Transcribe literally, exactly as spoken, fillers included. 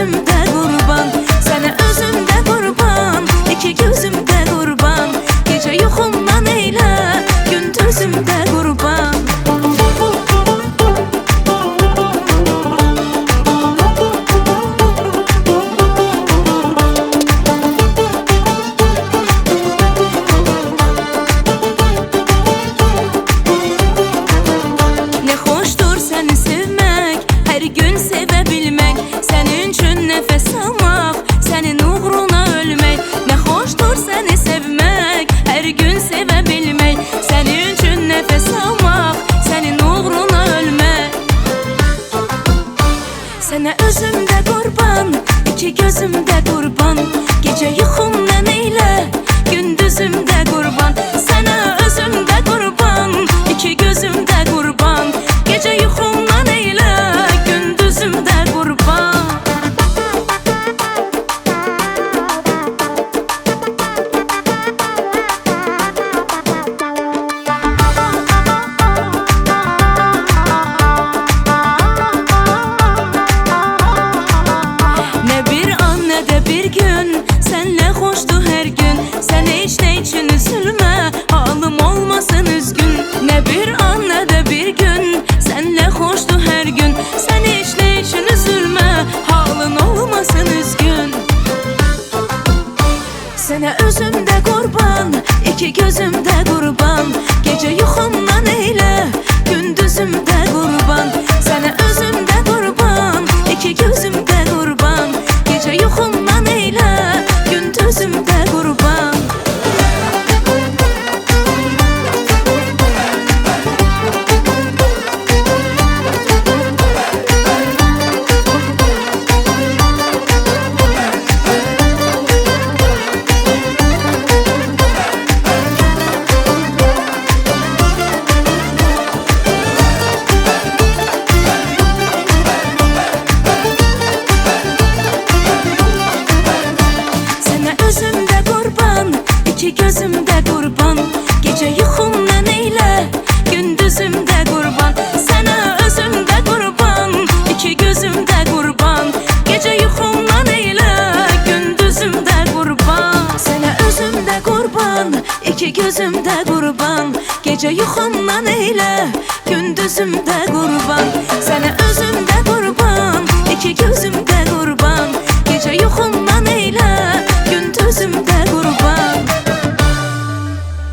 gözümde kurban, sana özümde kurban, iki gözümde kurban. Gece yuxumdan eyle, gündüzümde kurban. Ne hoştur seni sevmek, her gün sevebilmek, senin için nefes almak, senin uğruna ölmek. Ne hoştur seni sevmek, her gün sevebilmek, senin için nefes almak, senin uğruna ölmek. Sana özümde kurban, iki gözümde kurban. Gece yuxumdan eyle, gündüzümde kurban. Sana özümde kurban, iki gözümde kurban. Gece yuxumdan eyle, gündüzümde kurban. Ne bir an ne de bir gün senle hoştu her gün. Sen hiç ne için üzülme, halım olmasın üzgün. Ne bir an ne de bir gün senle hoştu her gün. Sen hiç ne için üzülme, halın olmasın üzgün. Sana özümde kurban, iki gözümde kurban. Gece yuxumdan eyle, gündüzümde kurban. Sana özümde kurban, iki gözümde kurban. Gece yuxumdan eyle, gündüzümde kurban. İki gözümde kurban, gece yuxumdan eyle, gündüzümde kurban. Sana özümde kurban, iki gözümde kurban. Gece yuxumdan eyle, gündüzümde kurban. Sana özümde kurban, iki gözümde kurban. Gece yuxumdan eyle, gündüzümde kurban. Sana özümde kurban, iki gözümde kurban.